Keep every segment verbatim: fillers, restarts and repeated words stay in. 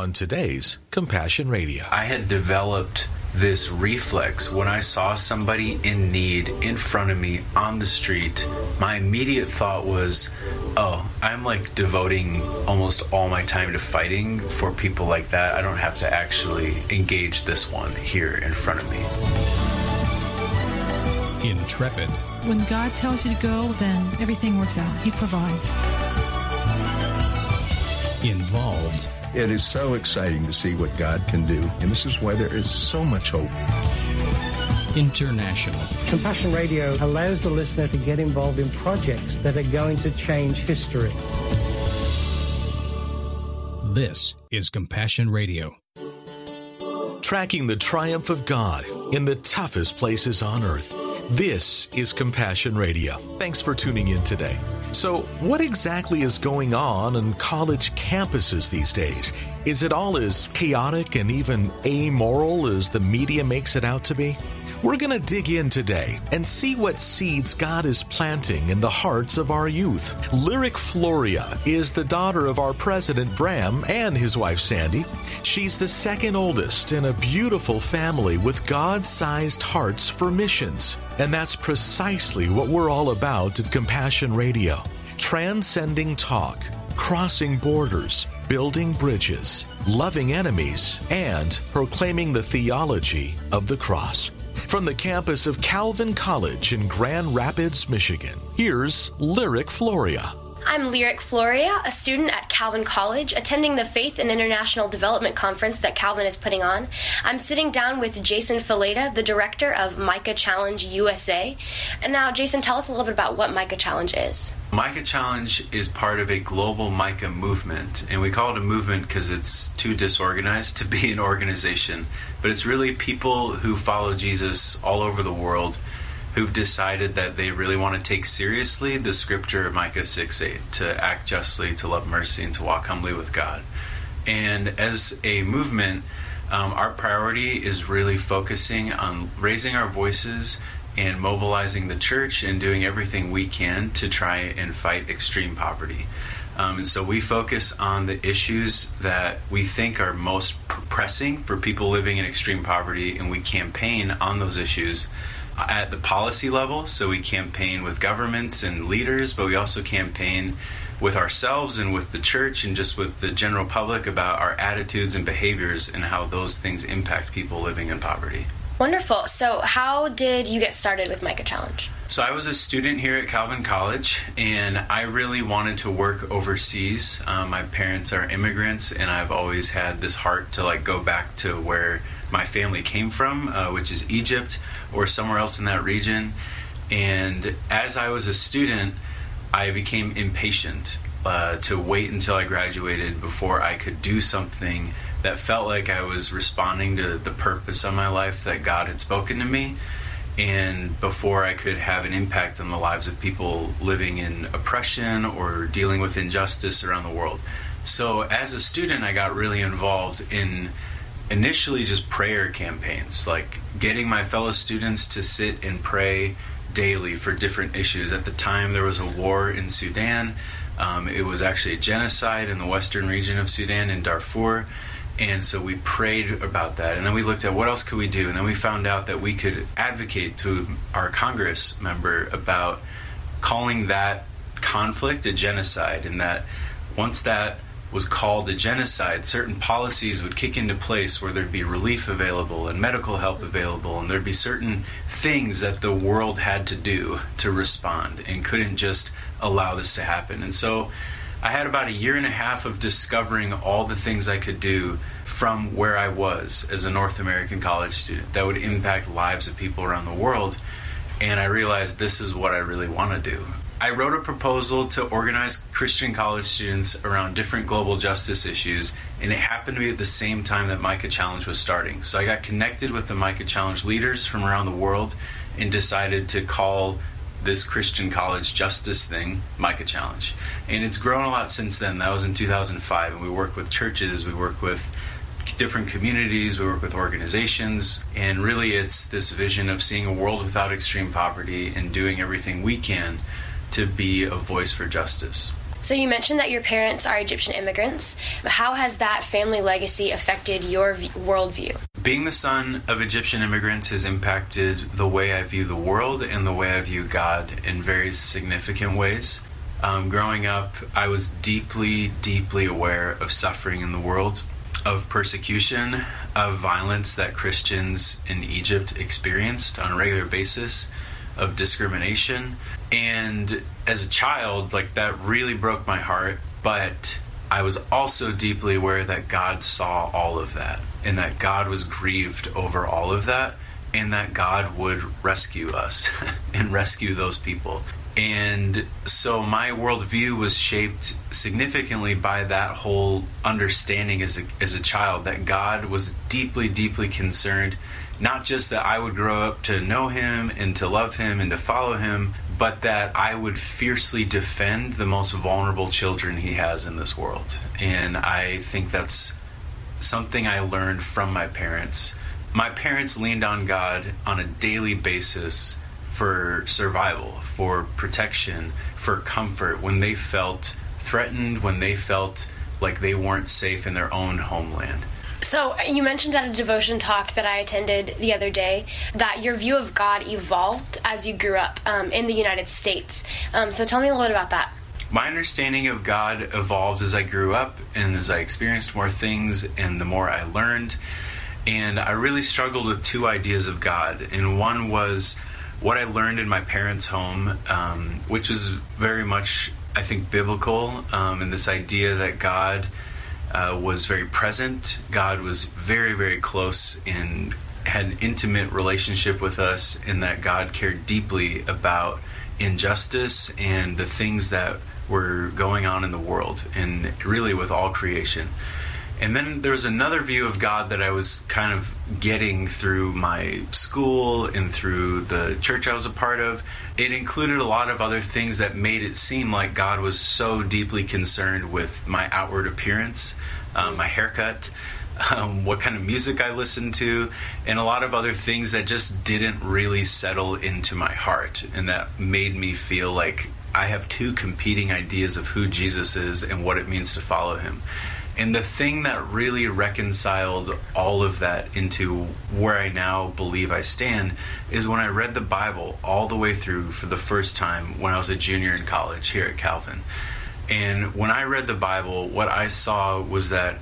on today's Compassion Radio. I had developed this reflex when I saw somebody in need in front of me on the street. My immediate thought was, oh, I'm like devoting almost all my time to fighting for people like that. I don't have to actually engage this one here in front of me. Intrepid. When God tells you to go, then everything works out. He provides. Involved. It is so exciting to see what God can do, and this is why there is so much hope. International. Compassion Radio allows the listener to get involved in projects that are going to change history. This is Compassion Radio. Tracking the triumph of God in the toughest places on earth. This is Compassion Radio. Thanks for tuning in today. So, what exactly is going on on college campuses these days? Is it all as chaotic and even amoral as the media makes it out to be? We're going to dig in today and see what seeds God is planting in the hearts of our youth. Lyric Floria is the daughter of our president, Bram, and his wife, Sandy. She's the second oldest in a beautiful family with God-sized hearts for missions. And that's precisely what we're all about at Compassion Radio. Transcending talk, crossing borders, building bridges, loving enemies, and proclaiming the theology of the cross. From the campus of Calvin College in Grand Rapids, Michigan, here's Lyric Floria. I'm Lyric Floria, a student at Calvin College, attending the Faith and International Development Conference that Calvin is putting on. I'm sitting down with Jason Fileta, the director of Micah Challenge U S A. And now, Jason, tell us a little bit about what Micah Challenge is. Micah Challenge is part of a global Micah movement, and we call it a movement because it's too disorganized to be an organization. But it's really people who follow Jesus all over the world who've decided that they really want to take seriously the scripture of Micah six eight, to act justly, to love mercy, and to walk humbly with God. And as a movement, um, our priority is really focusing on raising our voices and mobilizing the church and doing everything we can to try and fight extreme poverty. Um, and so we focus on the issues that we think are most pressing for people living in extreme poverty, and we campaign on those issues at the policy level. So we campaign with governments and leaders, but we also campaign with ourselves and with the church and just with the general public about our attitudes and behaviors and how those things impact people living in poverty. Wonderful. So how did you get started with Micah Challenge? So I was a student here at Calvin College, and I really wanted to work overseas. Um, my parents are immigrants, and I've always had this heart to like go back to where my family came from, uh, which is Egypt or somewhere else in that region. And as I was a student, I became impatient uh, to wait until I graduated before I could do something that felt like I was responding to the purpose of my life that God had spoken to me, and before I could have an impact on the lives of people living in oppression or dealing with injustice around the world. So as a student, I got really involved in initially just prayer campaigns, like getting my fellow students to sit and pray daily for different issues. At the time, there was a war in Sudan. Um, it was actually a genocide in the western region of Sudan, in Darfur. And so we prayed about that, and then we looked at what else could we do, and then we found out that we could advocate to our Congress member about calling that conflict a genocide, and that once that was called a genocide, certain policies would kick into place where there'd be relief available and medical help available, and there'd be certain things that the world had to do to respond and couldn't just allow this to happen. And so I had about a year and a half of discovering all the things I could do from where I was as a North American college student that would impact lives of people around the world. And I realized this is what I really want to do. I wrote a proposal to organize Christian college students around different global justice issues, and it happened to be at the same time that Micah Challenge was starting. So I got connected with the Micah Challenge leaders from around the world and decided to call this Christian college justice thing Micah Challenge. And it's grown a lot since then. That was in two thousand five, and we work with churches, we work with different communities, we work with organizations, and really it's this vision of seeing a world without extreme poverty and doing everything we can to be a voice for justice. So you mentioned that your parents are Egyptian immigrants. How has that family legacy affected your v- worldview? Being the son of Egyptian immigrants has impacted the way I view the world and the way I view God in very significant ways. Um, growing up, I was deeply, deeply aware of suffering in the world, of persecution, of violence that Christians in Egypt experienced on a regular basis, of discrimination. And as a child, like, that really broke my heart, but I was also deeply aware that God saw all of that, and that God was grieved over all of that, and that God would rescue us and rescue those people. And so my worldview was shaped significantly by that whole understanding as a, as a child, that God was deeply, deeply concerned, not just that I would grow up to know Him and to love Him and to follow Him, but that I would fiercely defend the most vulnerable children He has in this world. And I think that's something I learned from my parents. My parents leaned on God on a daily basis for survival, for protection, for comfort when they felt threatened, when they felt like they weren't safe in their own homeland. So you mentioned at a devotion talk that I attended the other day that your view of God evolved as you grew up um, in the United States. Um, so tell me a little bit about that. My understanding of God evolved as I grew up and as I experienced more things and the more I learned. And I really struggled with two ideas of God. And one was what I learned in my parents' home, um, which was very much, I think, biblical, um, and this idea that God uh, was very present. God was very, very close and had an intimate relationship with us, and that God cared deeply about injustice and the things that were going on in the world, and really with all creation. And then there was another view of God that I was kind of getting through my school and through the church I was a part of. It included a lot of other things that made it seem like God was so deeply concerned with my outward appearance, um, my haircut, um, what kind of music I listened to, and a lot of other things that just didn't really settle into my heart, and that made me feel like I have two competing ideas of who Jesus is and what it means to follow Him. And the thing that really reconciled all of that into where I now believe I stand is when I read the Bible all the way through for the first time when I was a junior in college here at Calvin. And when I read the Bible, what I saw was that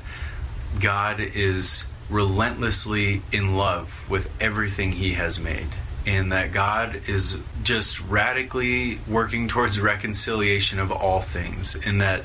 God is relentlessly in love with everything He has made, and that God is just radically working towards reconciliation of all things, and that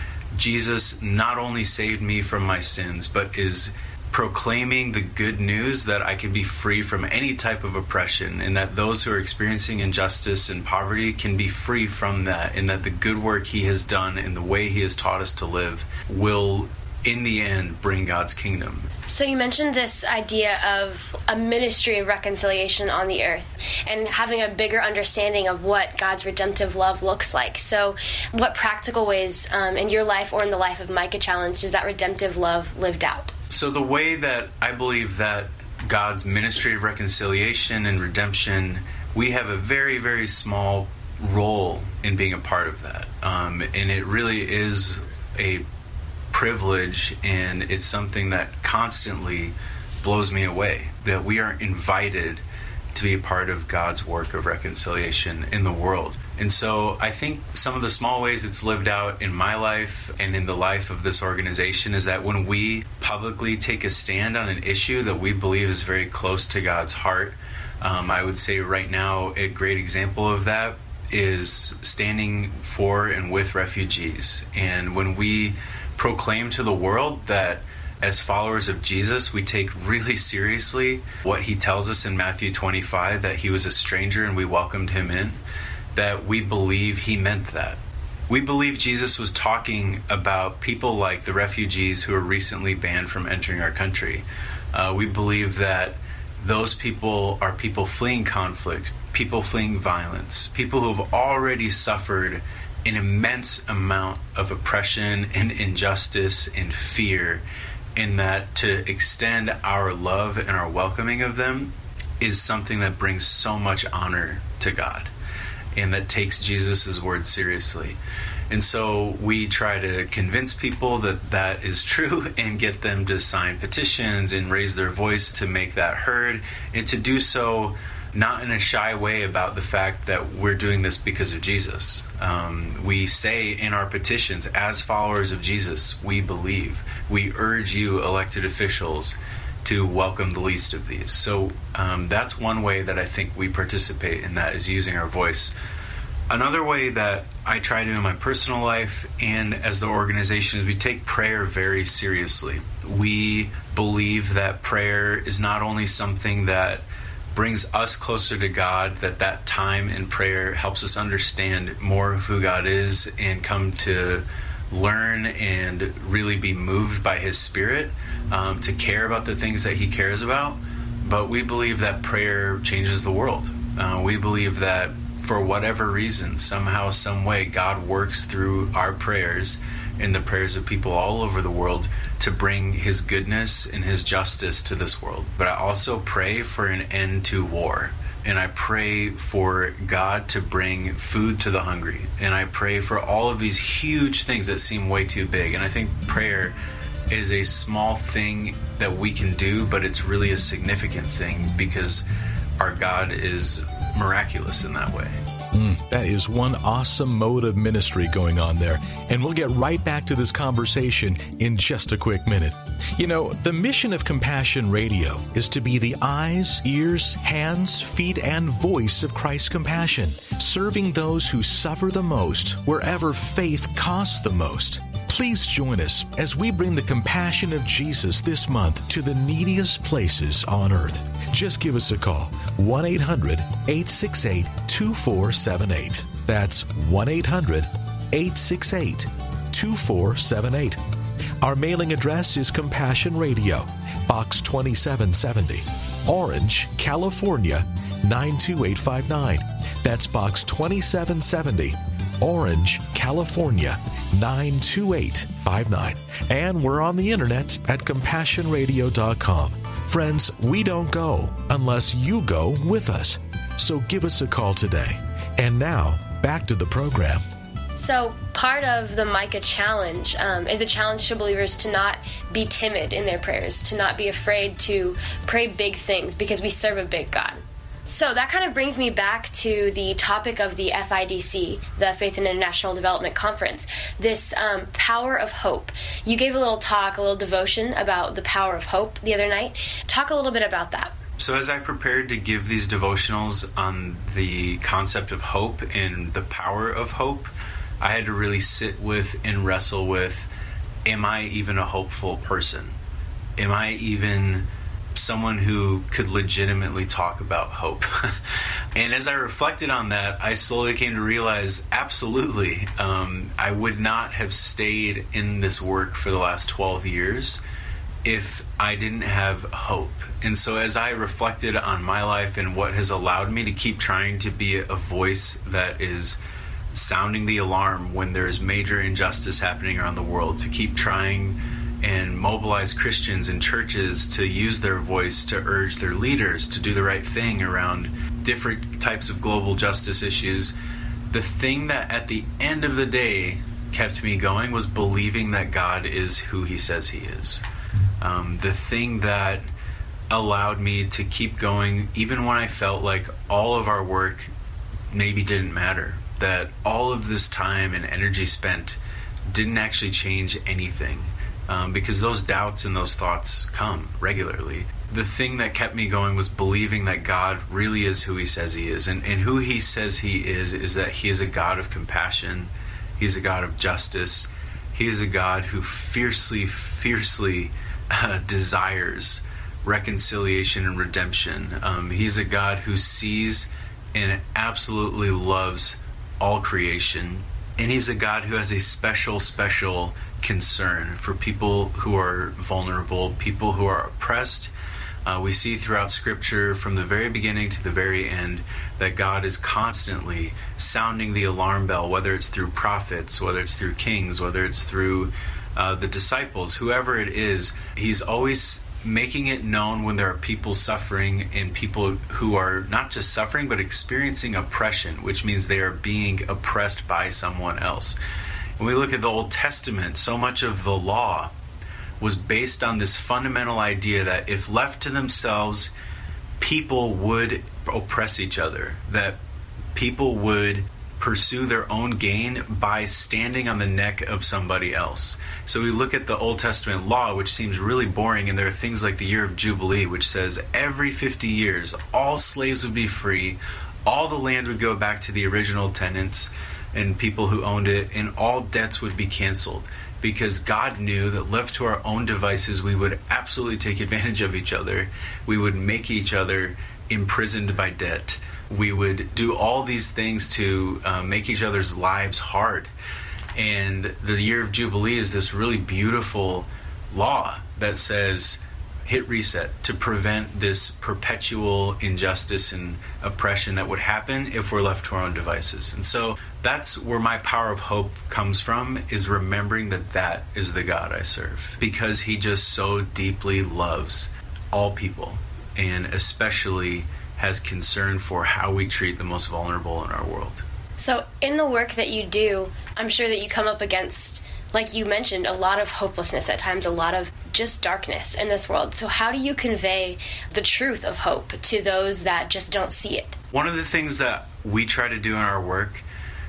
Jesus not only saved me from my sins, but is proclaiming the good news that I can be free from any type of oppression, and that those who are experiencing injustice and poverty can be free from that, and that the good work He has done and the way He has taught us to live will, in the end, bring God's kingdom. So you mentioned this idea of a ministry of reconciliation on the earth and having a bigger understanding of what God's redemptive love looks like. So what practical ways um, in your life or in the life of Micah Challenge is that redemptive love lived out? So the way that I believe that God's ministry of reconciliation and redemption, we have a very, very small role in being a part of that. Um, and it really is a privilege, and it's something that constantly blows me away, that we are invited to be a part of God's work of reconciliation in the world. And so I think some of the small ways it's lived out in my life and in the life of this organization is that when we publicly take a stand on an issue that we believe is very close to God's heart, um, I would say right now a great example of that is standing for and with refugees. And when we proclaim to the world that as followers of Jesus, we take really seriously what He tells us in Matthew twenty-five, that He was a stranger and we welcomed Him in, that we believe He meant that. We believe Jesus was talking about people like the refugees who were recently banned from entering our country. Uh, we believe that those people are people fleeing conflict, people fleeing violence, people who have already suffered an immense amount of oppression and injustice and fear, and that to extend our love and our welcoming of them is something that brings so much honor to God and that takes Jesus' word seriously. And so we try to convince people that that is true and get them to sign petitions and raise their voice to make that heard, and to do so not in a shy way about the fact that we're doing this because of Jesus. Um, we say in our petitions, as followers of Jesus, we believe. We urge you, elected officials, to welcome the least of these. So um, that's one way that I think we participate in that, is using our voice. Another way that I try to in my personal life and as the organization is we take prayer very seriously. We believe that prayer is not only something that brings us closer to God, that that time in prayer helps us understand more of who God is and come to learn and really be moved by His Spirit, um, to care about the things that He cares about. But we believe that prayer changes the world. Uh, we believe that for whatever reason, somehow, some way, God works through our prayers and the prayers of people all over the world to bring His goodness and His justice to this world. But I also pray for an end to war. And I pray for God to bring food to the hungry. And I pray for all of these huge things that seem way too big. And I think prayer is a small thing that we can do, but it's really a significant thing because our God is miraculous in that way. Mm, that is one awesome mode of ministry going on there. And we'll get right back to this conversation in just a quick minute. You know, the mission of Compassion Radio is to be the eyes, ears, hands, feet, and voice of Christ's compassion, serving those who suffer the most wherever faith costs the most. Please join us as we bring the compassion of Jesus this month to the neediest places on earth. Just give us a call, one eight hundred, eight six eight, two four seven eight. That's one eight hundred, eight six eight, two four seven eight. Our mailing address is Compassion Radio, Box twenty-seven seventy, Orange, California, nine two eight five nine. That's Box twenty-seven seventy, Orange, California, nine two eight five nine. And we're on the internet at compassion radio dot com. Friends, we don't go unless you go with us. So give us a call today. And now, back to the program. So part of the Micah Challenge um, is a challenge to believers to not be timid in their prayers, to not be afraid to pray big things because we serve a big God. So that kind of brings me back to the topic of the F I D C, the Faith and International Development Conference, this um, power of hope. You gave a little talk, a little devotion about the power of hope the other night. Talk a little bit about that. So as I prepared to give these devotionals on the concept of hope and the power of hope, I had to really sit with and wrestle with, am I even a hopeful person? Am I even someone who could legitimately talk about hope? And as I reflected on that, I slowly came to realize, absolutely, um, I would not have stayed in this work for the last twelve years if I didn't have hope. And so as I reflected on my life and what has allowed me to keep trying to be a voice that is sounding the alarm when there's major injustice happening around the world, to keep trying and mobilize Christians and churches to use their voice to urge their leaders to do the right thing around different types of global justice issues, the thing that at the end of the day kept me going was believing that God is who He says He is. Um, the thing that allowed me to keep going even when I felt like all of our work maybe didn't matter, that all of this time and energy spent didn't actually change anything. Um, because those doubts and those thoughts come regularly. The thing that kept me going was believing that God really is who He says He is. And, and who He says He is is that He is a God of compassion. He's a God of justice. He is a God who fiercely, fiercely uh, desires reconciliation and redemption. Um, he's a God who sees and absolutely loves all creation. And He's a God who has a special, special concern for people who are vulnerable, people who are oppressed. Uh, we see throughout Scripture from the very beginning to the very end that God is constantly sounding the alarm bell, whether it's through prophets, whether it's through kings, whether it's through uh, the disciples, whoever it is. He's always making it known when there are people suffering and people who are not just suffering but experiencing oppression, which means they are being oppressed by someone else. When we look at the Old Testament, so much of the law was based on this fundamental idea that if left to themselves, people would oppress each other, that people would pursue their own gain by standing on the neck of somebody else. So we look at the Old Testament law, which seems really boring, and there are things like the year of Jubilee, which says every fifty years, all slaves would be free, all the land would go back to the original tenants and people who owned it, and all debts would be canceled. Because God knew that left to our own devices, we would absolutely take advantage of each other. We would make each other imprisoned by debt. We would do all these things to uh, make each other's lives hard. And the year of Jubilee is this really beautiful law that says, hit reset, to prevent this perpetual injustice and oppression that would happen if we're left to our own devices. And so that's where my power of hope comes from, is remembering that that is the God I serve. Because he just so deeply loves all people, and especially has concern for how we treat the most vulnerable in our world. So in the work that you do, I'm sure that you come up against, like you mentioned, a lot of hopelessness at times, a lot of just darkness in this world. So how do you convey the truth of hope to those that just don't see it? One of the things that we try to do in our work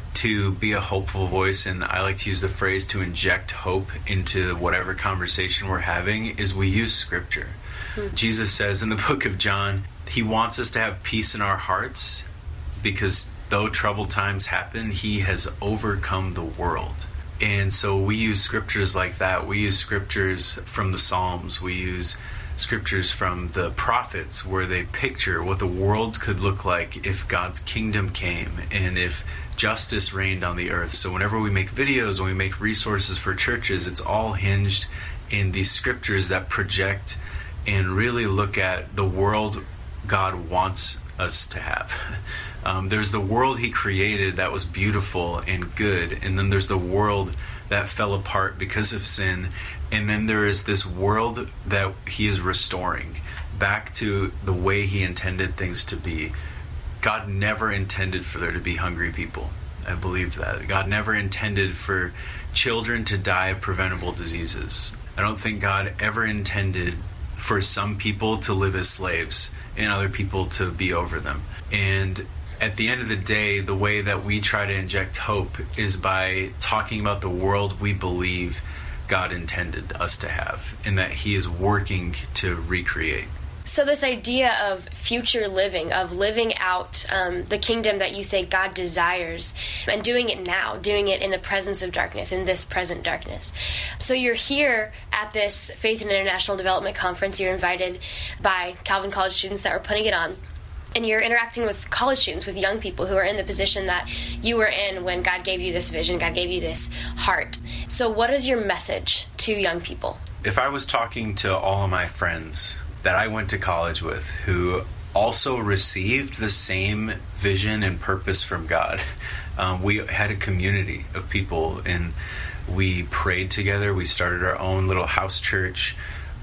to be a hopeful voice, and I like to use the phrase to inject hope into whatever conversation we're having, is we use Scripture. Hmm. Jesus says in the book of John, he wants us to have peace in our hearts because though troubled times happen, he has overcome the world. And so we use scriptures like that. We use scriptures from the Psalms. We use scriptures from the prophets where they picture what the world could look like if God's kingdom came and if justice reigned on the earth. So whenever we make videos, when we make resources for churches, it's all hinged in these scriptures that project and really look at the world God wants us to have. Um, there's the world he created that was beautiful and good, and then there's the world that fell apart because of sin, and then there is this world that he is restoring back to the way he intended things to be. God never intended for there to be hungry people. I believe that. God never intended for children to die of preventable diseases. I don't think God ever intended for some people to live as slaves and other people to be over them. And at the end of the day, the way that we try to inject hope is by talking about the world we believe God intended us to have, and that he is working to recreate. So this idea of future living, of living out um, the kingdom that you say God desires, and doing it now, doing it in the presence of darkness, in this present darkness. So you're here at this Faith and International Development Conference. You're invited by Calvin College students that were putting it on. And you're interacting with college students, with young people who are in the position that you were in when God gave you this vision, God gave you this heart. So what is your message to young people? If I was talking to all of my friends that I went to college with who also received the same vision and purpose from God, um, we had a community of people, and we prayed together. We started our own little house church.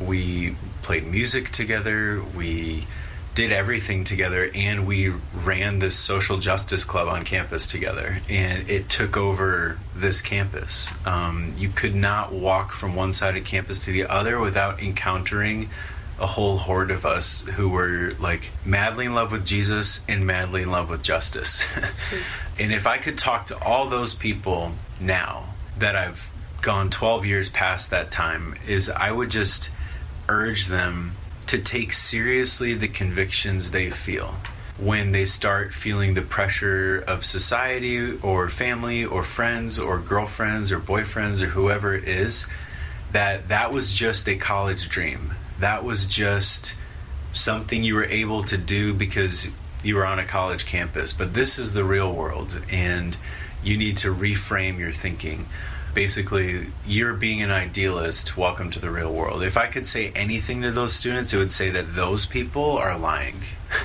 We played music together. We did everything together, and we ran this social justice club on campus together, and it took over this campus. Um, you could not walk from one side of campus to the other without encountering a whole horde of us who were like madly in love with Jesus and madly in love with justice. And if I could talk to all those people now that I've gone twelve years past that time, is I would just urge them to take seriously the convictions they feel when they start feeling the pressure of society or family or friends or girlfriends or boyfriends or whoever it is, that that was just a college dream. That was just something you were able to do because you were on a college campus. But this is the real world, and you need to reframe your thinking. Basically, you're being an idealist. Welcome to the real world. If I could say anything to those students, it would say that those people are lying.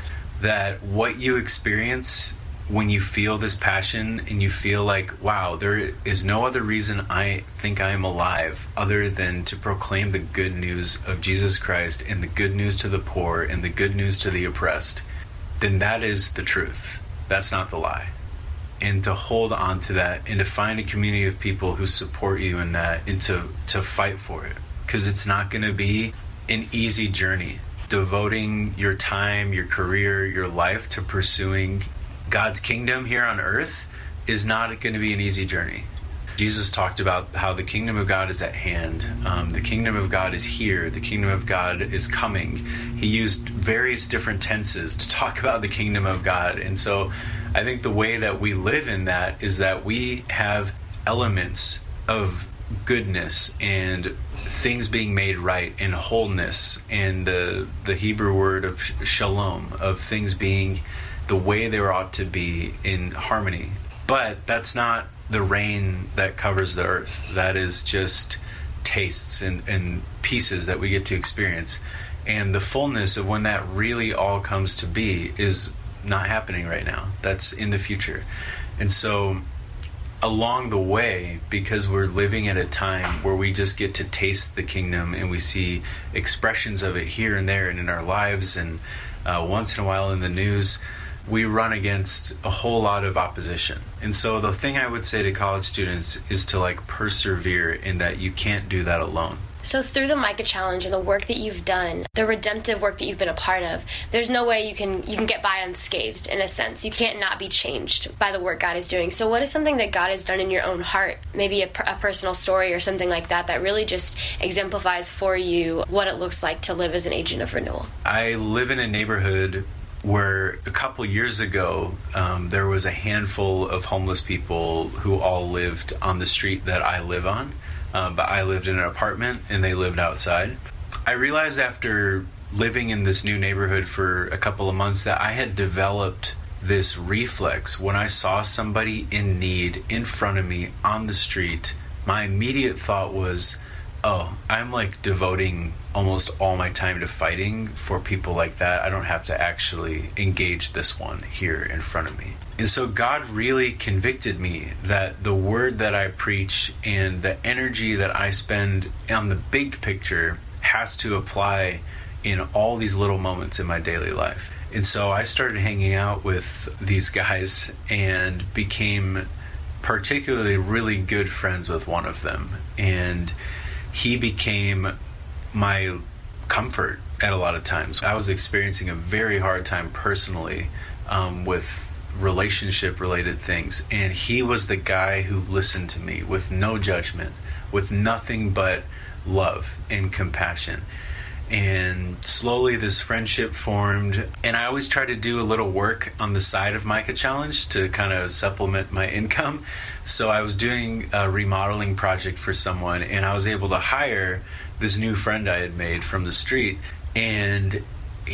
That what you experience when you feel this passion and you feel like, wow, there is no other reason I think I am alive other than to proclaim the good news of Jesus Christ and the good news to the poor and the good news to the oppressed, then that is the truth. That's not the lie. and to hold on to that and to find a community of people who support you in that and to, to fight for it. Because it's not going to be an easy journey. Devoting your time, your career, your life to pursuing God's kingdom here on earth is not going to be an easy journey. Jesus talked about how the kingdom of God is at hand. Um, the kingdom of God is here. The kingdom of God is coming. He used various different tenses to talk about the kingdom of God. And so I think the way that we live in that is that we have elements of goodness and things being made right and wholeness and the the Hebrew word of shalom, of things being the way they ought to be in harmony. But that's not the rain that covers the earth. That is just tastes and, and pieces that we get to experience. And the fullness of when that really all comes to be is not happening right now. That's in the future. And so along the way, because we're living at a time where we just get to taste the kingdom and we see expressions of it here and there and in our lives and uh, once in a while in the news, we run against a whole lot of opposition. And so the thing I would say to college students is to like persevere in that you can't do that alone. So through the Micah Challenge and the work that you've done, the redemptive work that you've been a part of, there's no way you can you can get by unscathed in a sense. You can't not be changed by the work God is doing. So what is something that God has done in your own heart, maybe a, a personal story or something like that, that really just exemplifies for you what it looks like to live as an agent of renewal? I live in a neighborhood where a couple years ago, um, there was a handful of homeless people who all lived on the street that I live on. Uh, but I lived in an apartment and they lived outside. I realized after living in this new neighborhood for a couple of months that I had developed this reflex. When I saw somebody in need in front of me on the street, my immediate thought was, oh, I'm like devoting almost all my time to fighting for people like that. I don't have to actually engage this one here in front of me. And so God really convicted me that the word that I preach and the energy that I spend on the big picture has to apply in all these little moments in my daily life. And so I started hanging out with these guys and became particularly really good friends with one of them. And he became my comfort at a lot of times. I was experiencing a very hard time personally um, with relationship related things, and he was the guy who listened to me with no judgment, with nothing but love and compassion. And slowly this friendship formed, and I always try to do a little work on the side of Micah Challenge to kind of supplement my income. So I was doing a remodeling project for someone, and I was able to hire this new friend I had made from the street, and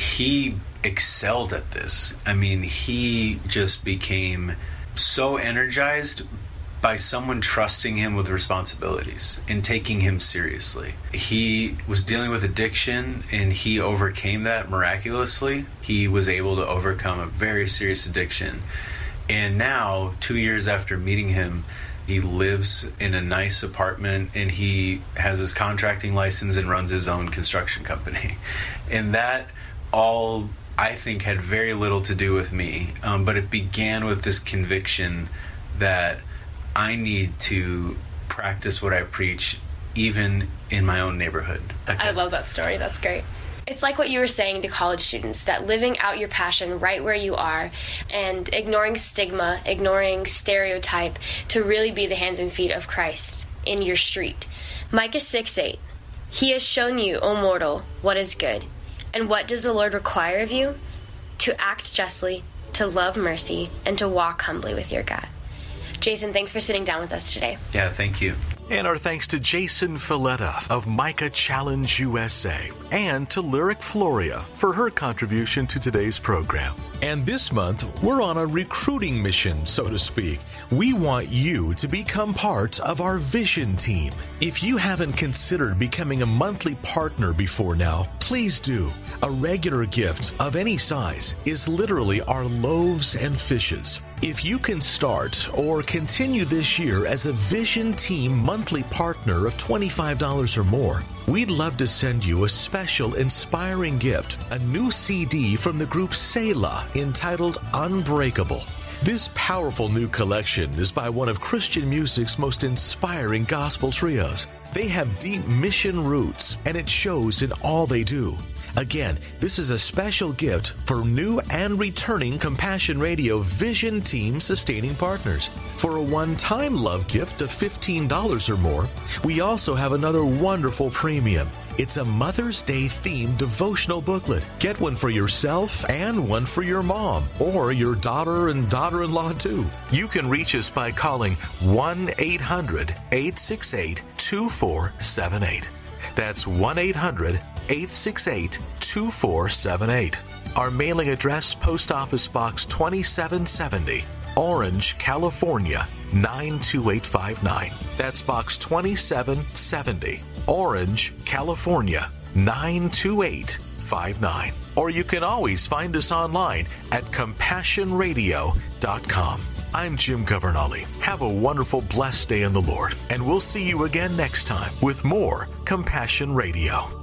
he excelled at this. I mean, he just became so energized by someone trusting him with responsibilities and taking him seriously. He was dealing with addiction, and he overcame that miraculously. He was able to overcome a very serious addiction. And now, two years after meeting him, he lives in a nice apartment, and he has his contracting license and runs his own construction company. And that all, I think, had very little to do with me. Um, but it began with this conviction that I need to practice what I preach, even in my own neighborhood. Okay. I love that story. That's great. It's like what you were saying to college students, that living out your passion right where you are and ignoring stigma, ignoring stereotype to really be the hands and feet of Christ in your street. Micah six eight, He has shown you, O mortal, what is good. And what does the Lord require of you? To act justly, to love mercy, and to walk humbly with your God. Jason, thanks for sitting down with us today. Yeah, thank you. And our thanks to Jason Filetta of Micah Challenge U S A and to Lyric Floria for her contribution to today's program. And this month, we're on a recruiting mission, so to speak. We want you to become part of our vision team. If you haven't considered becoming a monthly partner before now, please do. A regular gift of any size is literally our loaves and fishes. If you can start or continue this year as a Vision Team monthly partner of twenty-five dollars or more, we'd love to send you a special inspiring gift, a new C D from the group Selah entitled Unbreakable. This powerful new collection is by one of Christian music's most inspiring gospel trios. They have deep mission roots, and it shows in all they do. Again, this is a special gift for new and returning Compassion Radio Vision Team sustaining partners. For a one-time love gift of fifteen dollars or more, we also have another wonderful premium. It's a Mother's Day themed devotional booklet. Get one for yourself and one for your mom or your daughter and daughter-in-law too. You can reach us by calling one eight hundred eight six eight two four seven eight. That's one eight hundred eight six eight two four seven eight. Our mailing address, Post Office Box twenty-seven seventy, Orange, California, nine two eight five nine. That's Box twenty-seven seventy, Orange, California, nine two eight five nine. Or you can always find us online at compassion radio dot com. I'm Jim Governale. Have a wonderful, blessed day in the Lord, and we'll see you again next time with more Compassion Radio.